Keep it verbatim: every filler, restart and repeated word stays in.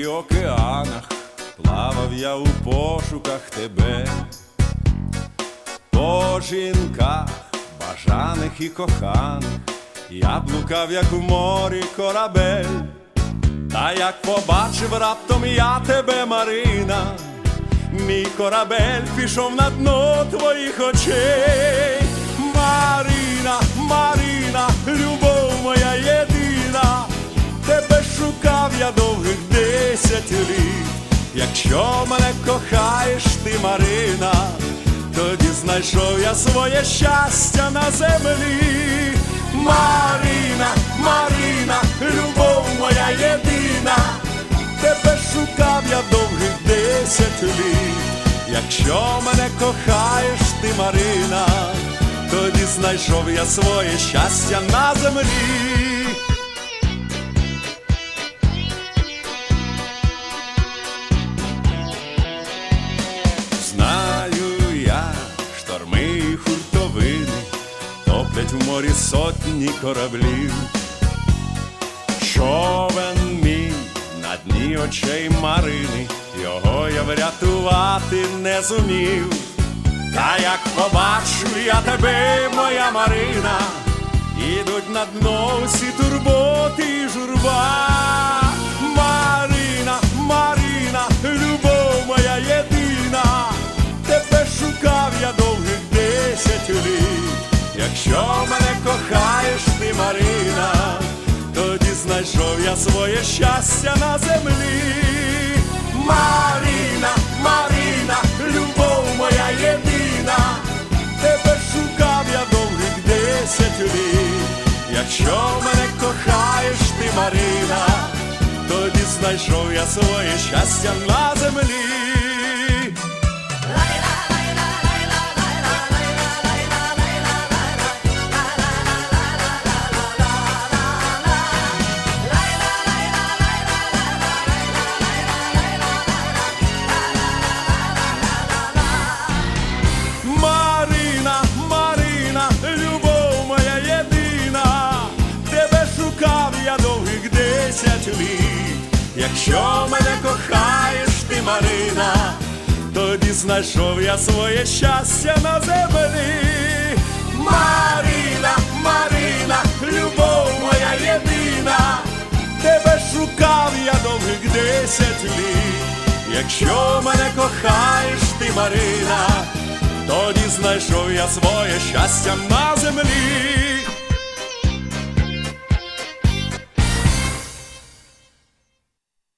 океанах плавав я у пошуках тебе, по жінках бажаних і коханих я блукав, як у морі корабель. Та як побачив раптом я тебе, Марина, мій корабель пішов на дно твоїх очей. Марина, Марина, любов моя єдина, тебе шукав я довгих десять літ. Якщо мене кохаєш ти, Марина, тоді знайшов я своє щастя на землі. Марина, Марина, любов моя єдина, тебе шукав я довгих десять літ. Якщо мене кохаєш ти, Марина, тоді знайшов я своє щастя на землі. Знаю я, шторми і хуртовини топлять у морі сотні кораблів. Човен мій на дні очей Марини, його я врятувати не зумів. Та як побачу я тебе, моя Марина, ідуть на дно всі турботи і журба. Марина, Марина, любов моя єдина, тебе шукав я довгих десять літ. Якщо мене кохаєш ти, Марина, тоді знайшов я своє щастя на землі. Марина, Марина, любов моя єдина, тебе шукав я довгих десять літ. Якщо мене кохаєш ти, Марина, тоді знайшов я своє щастя на землі. Марина, Марина, любов моя єдина, тебе шукав я довгих десять літ. Якщо мене кохаєш ти, Марина, тоді знайшов я своє щастя на землі. Марина, Марина, любов моя єдина, тебе шукав я довгих десять літ. Якщо мене кохаєш ти, Марина, тоді знайшов я своє щастя на землі.